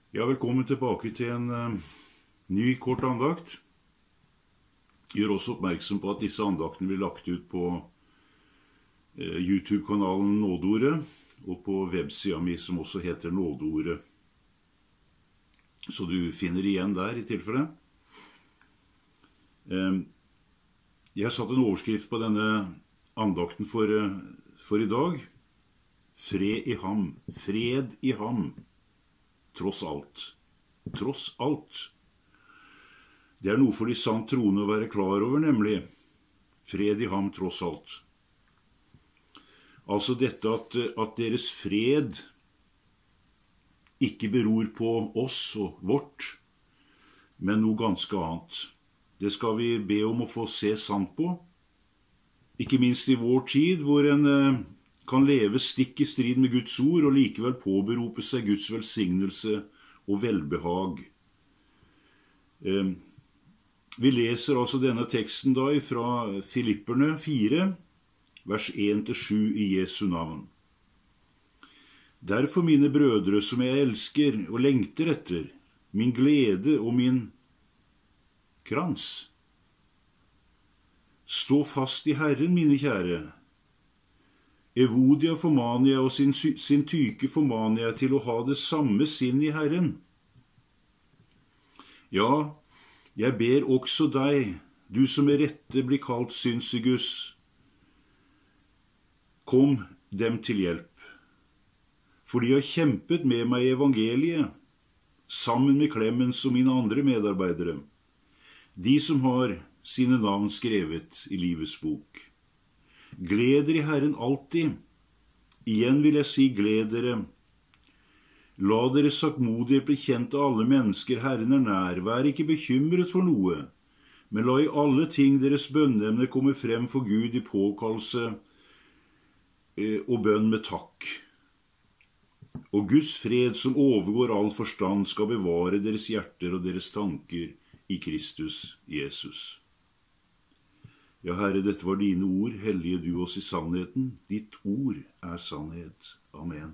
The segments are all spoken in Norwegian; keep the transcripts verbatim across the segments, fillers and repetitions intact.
Ja, velkommen tilbake til en eh, ny kort andakt. Jeg gjør også oppmerksom på at disse andaktene blir lagt ut på eh, YouTube-kanalen Nådeordet, og på websida mi som også heter Nådeordet. Så du finner igjen der i tilfelle. Eh, jeg har satt en overskrift på denne andakten for, eh, for i dag. Fred i ham, fred i ham. Tross alt. Tross alt. Det er noe for de sant troende å være klar over, nemlig fred i ham tross alt. Altså dette at, at deres fred ikke beror på oss og vårt, men noe ganske annet. Det skal vi be om å få se sant på, ikke minst i vår tid, hvor en kan leve stikk i strid med Guds ord og likevel påberope seg Guds velsignelse og velbehag. Vi leser altså denne teksten da fra Filipperne fire, vers en til sju i Jesu navn. Derfor, mine brødre, som jeg elsker og lengter etter, min glede og min krans. Stå fast i Herren, mine kjære. Evodia formaner jeg, og sin, sin tyke formaner jeg til å ha det samme sinn i Herren. Ja, jeg ber også deg, du som med rette blir kalt Synsigus, kom dem til hjelp. For de har kjempet med meg i evangeliet, sammen med Clemens og mine andre medarbeidere, de som har sine navn skrevet i livets bok. Gled dere i Herren alltid. Igjen vil jeg si, gled dere. La dere saktmodighet bli kjent av alle mennesker, Herren er nær. Vær ikke bekymret for noe, men la i alle ting deres bønneemner komme frem for Gud i påkallelse og bønn med takk. Og Guds fred, som overgår all forstand, skal bevare deres hjerter og deres tanker i Kristus Jesus. Ja, Herre, dette var dine ord, hellige du oss i sannheten. Ditt ord er sannhet. Amen.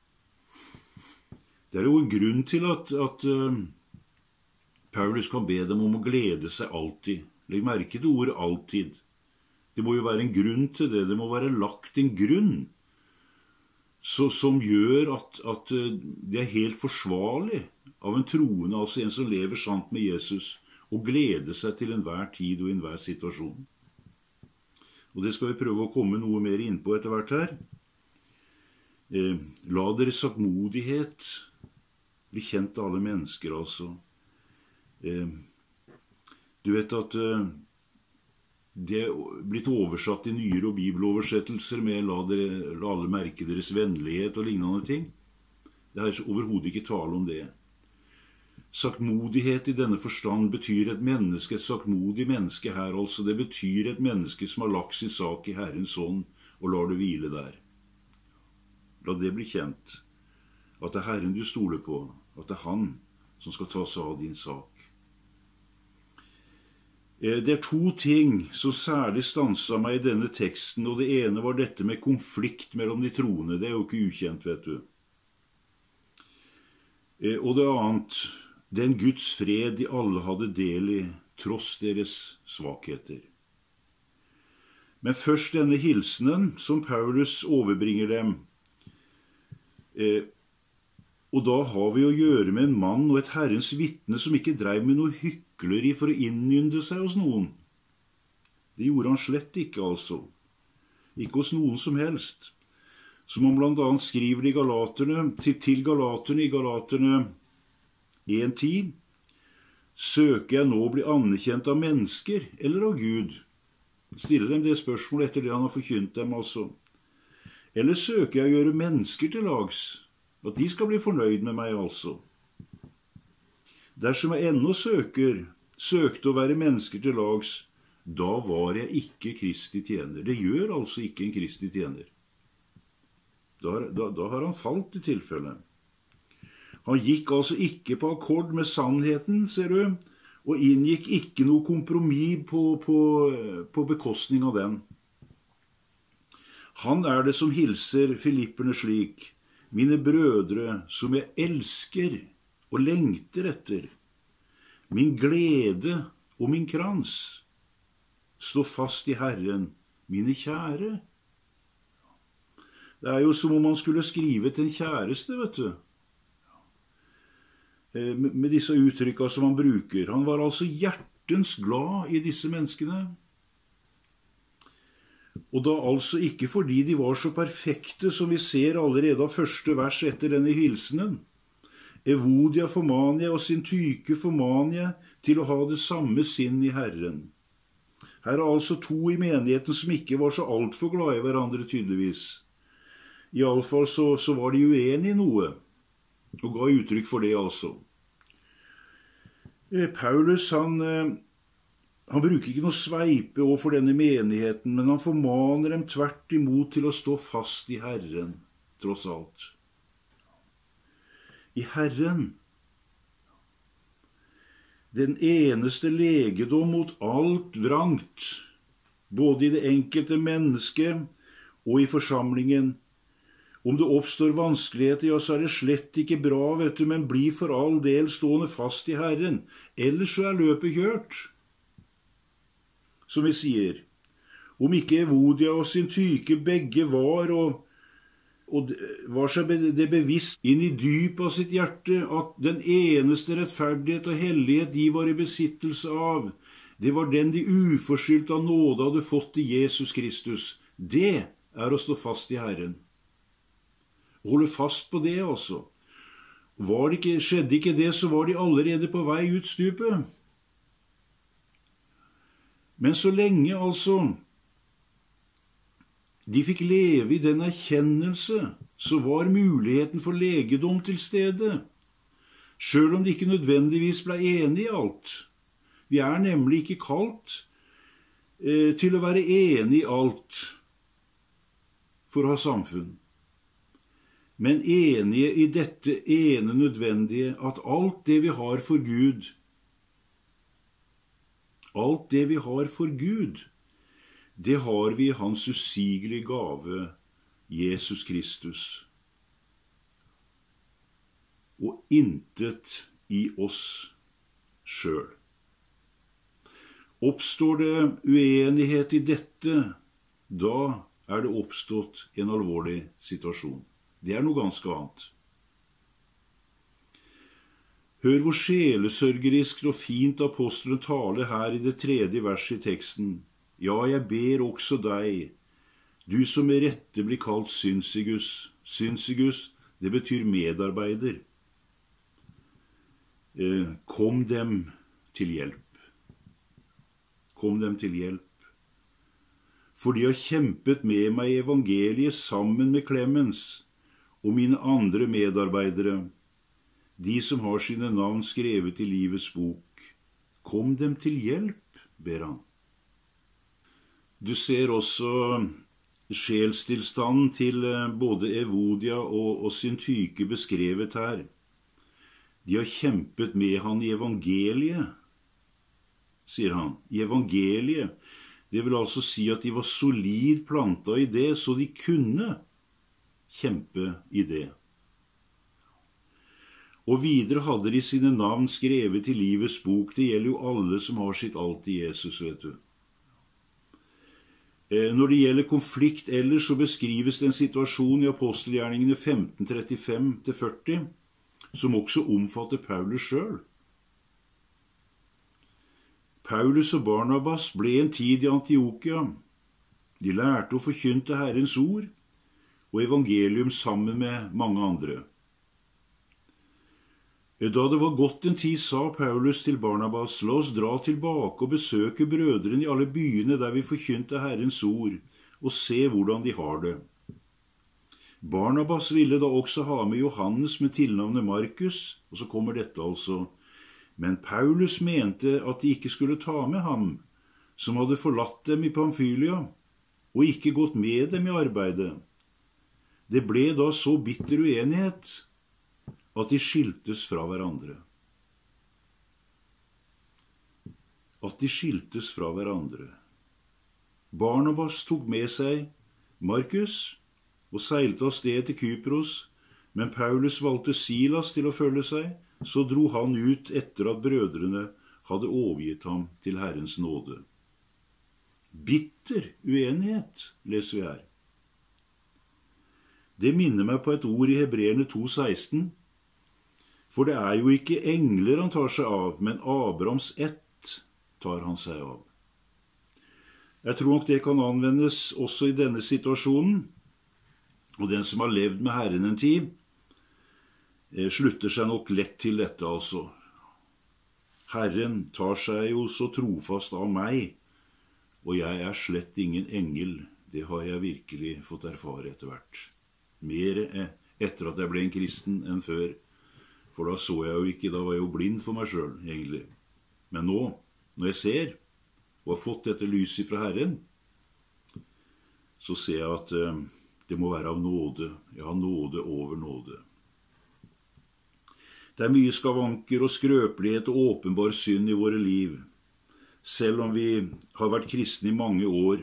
Det er jo en grunn til at, at uh, Paulus kan be dem om å glede seg alltid. Legg merke til ordet alltid. Det må jo være en grunn til det. Det må være lagt en grunn så, som gjør at, at uh, det er helt forsvarlig av en troende, altså en som lever sant med Jesus, å glede seg til enhver tid og enhver situasjon. Og det skal vi prøve å komme noe mer inn på etter hvert her. Eh, la deres saktmodighet bli kjent av alle mennesker, altså. Eh, du vet at eh, det er blitt oversatt i nyere og bibeloversettelser med la, dere, la alle merke deres vennlighet og lignende ting. Det er overhodet ikke tale om det. Saktmodighet i denne forstand betyr et menneske, et saktmodig menneske her, altså. Det betyr et menneske som har lagt sin sak i Herrens hånd og lar det hvile der. La det bli kjent, at det er Herren du stoler på, at det er Han som skal ta seg av din sak. Det er to ting som særlig stanset meg i denne teksten, og det ene var dette med konflikt mellom de troende. Det er jo ikke ukjent, vet du. Og det annet, den Guds fred de alle hadde del i, tross deres svakheter. Men først denne hilsenen som Paulus overbringer dem. Eh, og da har vi å gjøre med en mann og et Herrens vitne som ikke drev med noe hykleri for å innynde seg hos noen. Det gjorde han slett ikke, altså. Ikke hos noen som helst. Som han blant annet skriver i Galaterne, til, til Galaterne i Galaterne en ti, søker jeg nå å bli anerkjent av mennesker eller av Gud? Stiller dem det spørsmålet etter det han har forkynt dem, altså. Eller søker jeg å gjøre mennesker til lags, at de skal bli fornøyd med meg, altså. Dersom jeg ennå søker, søkte å være mennesker til lags, da var jeg ikke Kristi tjener. Det gjør altså ikke en Kristi tjener. Da, da, da har han falt i tilfelle. Han gikk altså ikke på akkord med sannheten, ser du, og inngikk ikke noe kompromiss på, på, på bekostning av den. Han er det som hilser Filipperne slik, mine brødre som jeg elsker og lengter etter, min glede og min krans. Stå fast i Herren, mine kjære. Det er jo som om man skulle skrive til en kjæreste, vet du. Med disse uttrykka som han bruker. Han var altså hjertens glad i disse menneskene. Og da altså ikke fordi de var så perfekte som vi ser allerede av første vers etter denne hilsenen. Evodia formania og Syntyke formania til å ha det samme sinn i Herren. Her er altså to i menigheten som ikke var så alt for glade i hverandre tydeligvis. I alle fall så, så var de uenige i noe, og ga uttrykk for det altså. Paulus, han, han bruker ikke noe sveipe overfor denne menigheten, men han formaner dem tvert imot til å stå fast i Herren, tross alt. I Herren, den eneste legedom mot alt vrangt, både i det enkelte mennesket og i forsamlingen. Om det oppstår vanskeligheter, ja, så er det slett ikke bra, vet du, men bli for all del stående fast i Herren. Ellers så er løpet kjørt. Som vi sier, om ikke Evodia og Syntyke begge var, og, og var seg det bevisst inn i dypet av sitt hjerte, at den eneste rettferdighet og hellighet de var i besittelse av, det var den de uforskyldt av nåde hadde fått i Jesus Kristus. Det er å stå fast i Herren. Holde fast på det, altså. Var det ikke, skjedde ikke det, så var de allerede på vei ut stupet. Men så lenge, altså, de fikk leve i den erkjennelse, så var muligheten for legedom til stede, selv om de ikke nødvendigvis ble enige i alt. Vi er nemlig ikke kalt eh, til å være enige i alt for å ha samfunn. Men enige i dette ene nødvendige, at alt det vi har for Gud, alt det vi har for Gud, det har vi i hans usigelige gave, Jesus Kristus. Og intet i oss selv. Oppstår det uenighet i dette, da er det oppstått en alvorlig situasjon. Det er noe ganske annet. Hør hvor sjelesørgerisk og fint apostelen taler her i det tredje verset i teksten. Ja, jeg ber også deg, du som med rette blir kalt Synsigus. Synsigus, det betyr medarbeider. Eh, kom dem til hjelp. Kom dem til hjelp. For de har kjempet med meg i evangeliet sammen med Clemens og mine andre medarbeidere, de som har sine navn skrevet i livets bok. Kom dem til hjelp, ber han. Du ser også sjelstilstanden til både Evodia og, og Syntyke beskrevet her. De har kjempet med han i evangeliet, sier han. I evangeliet, det vil altså si at de var solid plantet i det, så de kunne kjempe i det. Og videre hadde de sine navn skrevet i livets bok. Det gjelder jo alle som har sitt alt i Jesus, vet du. Når det gjelder konflikt ellers, så beskrives det en situasjon i apostelgjerningene femten trettifem til førti, som også omfatter Paulus selv. Paulus og Barnabas ble en tid i Antiokia. De lærte og forkynte Herrens ord og evangelium sammen med mange andre. Da det var gått en tid, sa Paulus til Barnabas, la oss dra tilbake og besøke brødrene i alle byene der vi forkynte Herrens ord, og se hvordan de har det. Barnabas ville da også ha med Johannes med tilnavnet Markus, og så kommer dette altså. Men Paulus mente at de ikke skulle ta med ham, som hadde forlatt dem i Pamfylia, og ikke gått med dem i arbeidet. Det ble da så bitter uenighet at de skiltes fra hverandre. At de skiltes fra hverandre. Barnabas tok med seg Markus og seilte av sted til Kypros, men Paulus valgte Silas til å følge seg, så dro han ut etter at brødrene hadde overgitt ham til Herrens nåde. Bitter uenighet, leser vi her. Det minner meg på et ord i Hebreerne to seksten, for det er jo ikke engler han tar seg av, men Abrahams ett tar han seg av. Jeg tror nok det kan anvendes også i denne situasjonen, og den som har levd med Herren en tid, slutter seg nok lett til dette altså. Herren tar seg jo så trofast av meg, og jeg er slett ingen engel. Det har jeg virkelig fått erfare etter hvert. Mer etter at jeg ble en kristen enn før, for da så jeg jo ikke, da var jeg jo blind for meg selv, egentlig. Men nå, når jeg ser, og har fått dette lyset fra Herren, så ser jeg at uh, det må være av nåde. Jeg har nåde over nåde. Det er mye skavanker og skrøpelighet og åpenbar synd i våre liv, selv om vi har vært kristne i mange år,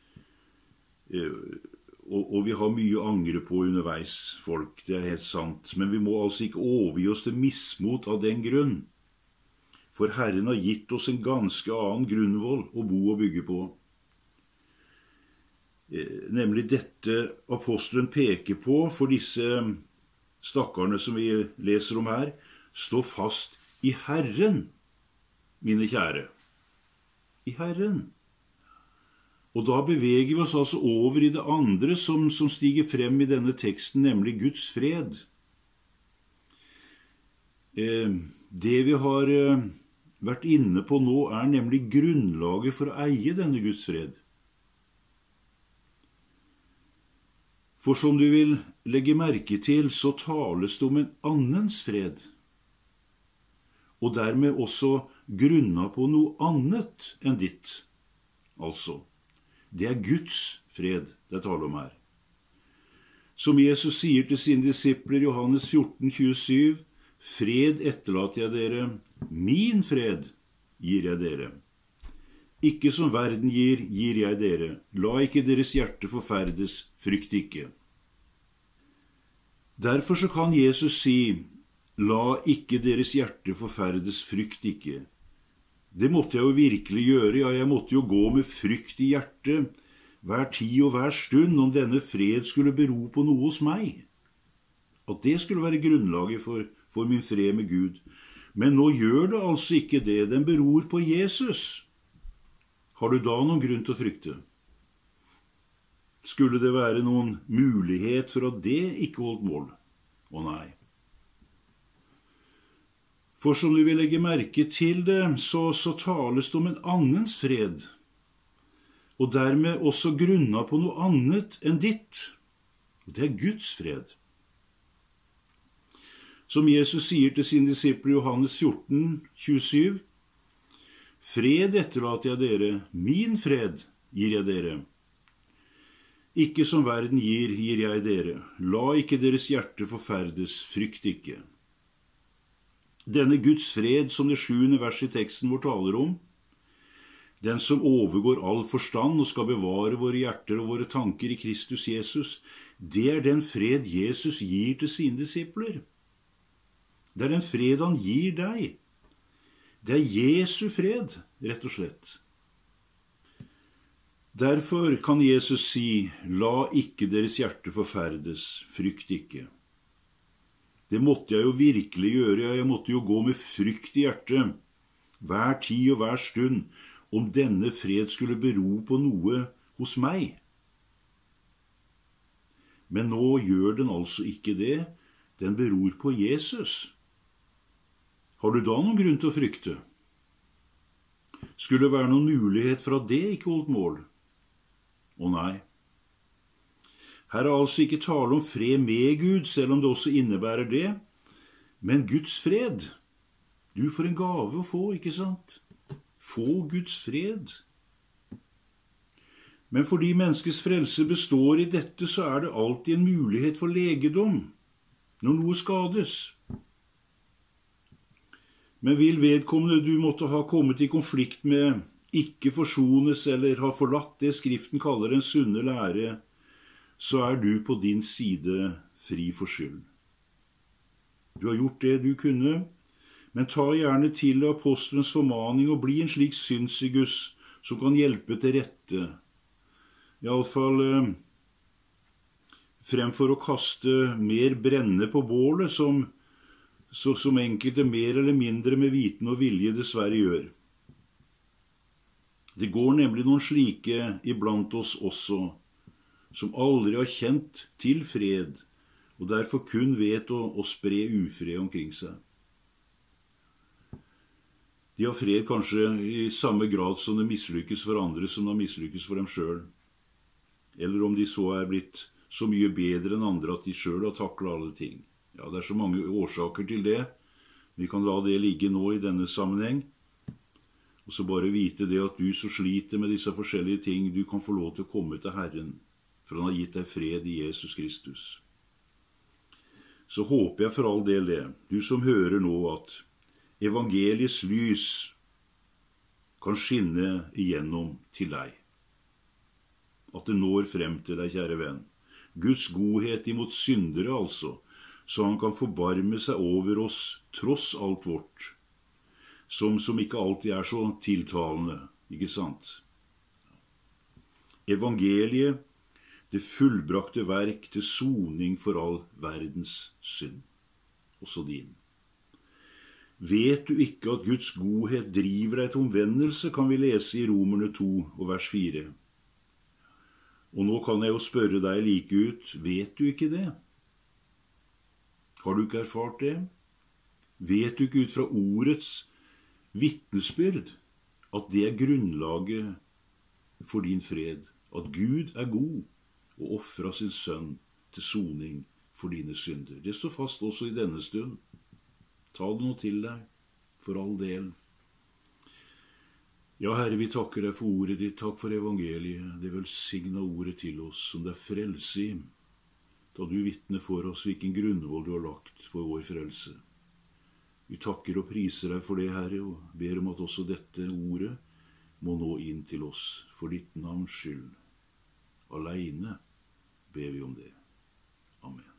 og vi har mye å angre på underveis, folk, det er helt sant. Men vi må altså ikke overgi oss til mismot av den grunn, for Herren har gitt oss en ganske annen grunnvoll å bo og bygge på. Nemlig dette apostelen peker på for disse stakkarene som vi leser om her: stå fast i Herren, mine kjære. I Herren. Og da beveger vi oss altså over i det andre som, som stiger frem i denne teksten, nemlig Guds fred. Eh, det vi har eh, vært inne på nå er nemlig grunnlaget for å eie denne Guds fred. For som du vil legge merke til, så tales det om en annens fred, og dermed også grunna på noe annet enn ditt. Altså, det er Guds fred det er tale om her. Som Jesus sier til sine disipler i Johannes fjorten tjuesju, fred etterlater jeg dere, min fred gir jeg dere. Ikke som verden gir, gir jeg dere. La ikke deres hjerte forferdes, frykt ikke. Derfor så kan Jesus si, la ikke deres hjerte forferdes, frykt ikke. Det måtte jeg jo virkelig gjøre, ja, jeg måtte jo gå med frykt i hjertet hver tid og hver stund om denne fred skulle bero på noe hos meg. At det skulle være grunnlaget for, for min fred med Gud. Men nå gjør det altså ikke det, den beror på Jesus. Har du da noen grunn til å frykte? Skulle det være noen mulighet for at det ikke holdt mål? Å nei. For som du vil legge merke til det, så, så tales det om en annens fred, og dermed også grunna på noe annet enn ditt. Det er Guds fred. Som Jesus sier til sine disipler i Johannes fjorten tjuesju, fred etterlater jeg dere, min fred gir jeg dere. Ikke som verden gir, gir jeg dere. La ikke deres hjerte forferdes, frykt ikke. Denne Guds fred, som det sjuende vers i teksten vår taler om, den som overgår all forstand og skal bevare våre hjerter og våre tanker i Kristus Jesus, det er den fred Jesus gir til sine disipler. Det er den fred han gir deg. Det er Jesu fred, rett og slett. Derfor kan Jesus si, la ikke deres hjerte forferdes, frykt ikke. Det måtte jeg jo virkelig gjøre, jeg måtte jo gå med frykt i hjertet, hver tid og hver stund, om denne fred skulle bero på noe hos meg. Men nå gjør den altså ikke det, den beror på Jesus. Har du da noen grunn til å frykte? Skulle det være noen mulighet for at det ikke holdt mål? Å nei. Her er altså ikke tale om fred med Gud, selv om det også innebærer det, men Guds fred. Du får en gave å få, ikke sant? Få Guds fred. Men fordi menneskets frelse består i dette, så er det alltid en mulighet for legedom, når noe skades. Men vil vedkommende du måtte ha kommet i konflikt med, ikke forsones eller ha forlatt det Skriften kaller en sunne lære, så er du på din side fri for skyld. Du har gjort det du kunne, Men ta gjerne til apostelens formaning og bli en slik synsigus som kan hjelpe til rette. I alle fall eh, fremfor å kaste mer brenne på bålet, som, så, som enkelte mer eller mindre med viten og vilje dessverre gjør. Det går nemlig noen slike iblant oss også, som aldri har kjent til fred, og derfor kun vet å, å spre ufred omkring seg. De har fred kanskje i samme grad som det mislykkes for andre som det mislykkes for dem selv. Eller om de så er blitt så mye bedre enn andre at de selv har taklet alle ting. Ja, det er så mange årsaker til det. Vi kan la det ligge nå i denne sammenheng. Og så bare vite det at du så sliter med disse forskjellige ting, du kan få lov til å komme til Herren, for han har gitt deg fred i Jesus Kristus. Så håper jeg for all del det, du som hører nå, at evangeliets lys kan skinne igjennom til deg. At det når frem til deg, kjære venn. Guds godhet imot syndere, altså, så han kan forbarme seg over oss tross alt vårt, som, som ikke alltid er så tiltalende, ikke sant? Evangeliet, det fullbrakte verk til soning for all verdens synd, også din. Vet du ikke at Guds godhet driver deg til omvendelse, kan vi lese i Romerne to og vers fire. Og nå kan jeg jo spørre deg like ut, vet du ikke det? Har du ikke erfart det? Vet du ikke ut fra ordets vitnesbyrd at det er grunnlaget for din fred, at Gud er god og offret sin sønn til soning for dine synder? Det står fast også i denne stund. Ta det nå til deg, for all del. Ja, Herre, vi takker deg for ordet ditt, takk for evangeliet, det velsigna ordet til oss, som det er frelse i, da du vitner for oss hvilken grunnvoll du har lagt for vår frelse. Vi takker og priser deg for det, Herre, og ber om at også dette ordet må nå inn til oss, for ditt navns skyld. Alene ber vi om det. Amen.